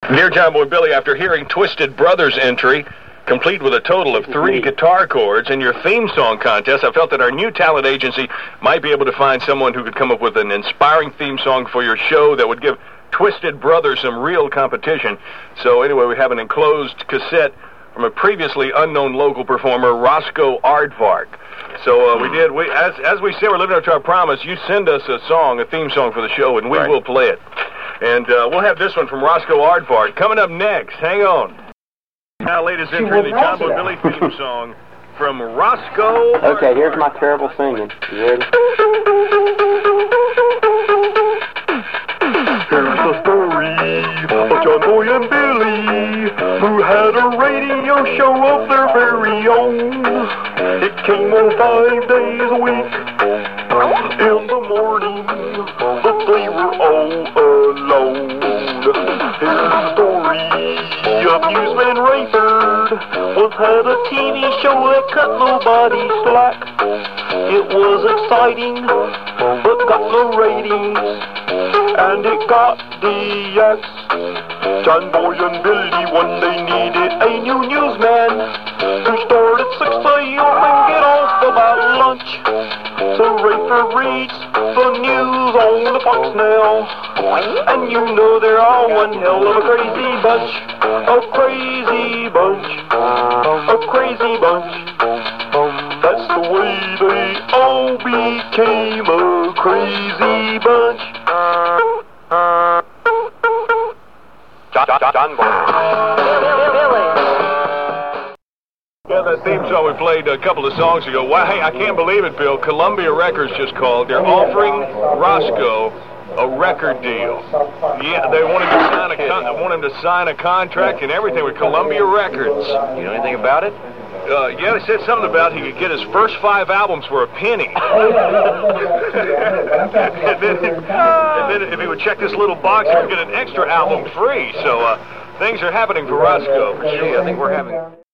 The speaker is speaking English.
Dear John Boy Billy, after hearing Twisted Brothers' entry, complete with a total of 3 guitar chords in your theme song contest, I felt that our new talent agency might be able to find someone who could come up with an inspiring theme song for your show that would give Twisted Brothers some real competition. So anyway, we have an enclosed cassette from a previously unknown local performer, Roscoe Aardvark. So as we said, we're living up to our promise. You send us a song, a theme song for the show, and we will play it. And we'll have this one from Roscoe Aardvark coming up next. Hang on. Now, latest entry in the John Boy Billy theme song from Roscoe. Okay, here's my terrible singing. You ready? Here's the story of John Boy and Billy, who had a radio show of their very own. It came on 5 days a week. In the morning, but they were all alone. Here's the story of Newsman Rayford. Once had a TV show that cut nobody slack. It was exciting, but got no ratings, and it got DX. John Boy and Billy, when they needed a new newsman to start at 6 a.m. and get off about lunch. So Rayford reads the news on the Fox now, and you know they're all one hell of a crazy bunch. A crazy bunch. A crazy bunch. That's the way they all became a crazy bunch. John Boy. Yeah, that theme song we played a couple of songs ago. Wow, hey, I can't believe it, Bill. Columbia Records just called. They're offering Roscoe a record deal. Yeah, they want him to sign a contract and everything with Columbia Records. You know anything about it? Yeah, they said something about he could get his first 5 albums for a penny. and then if he would check this little box, he would get an extra album free. So things are happening for Roscoe. For sure. I think we're having...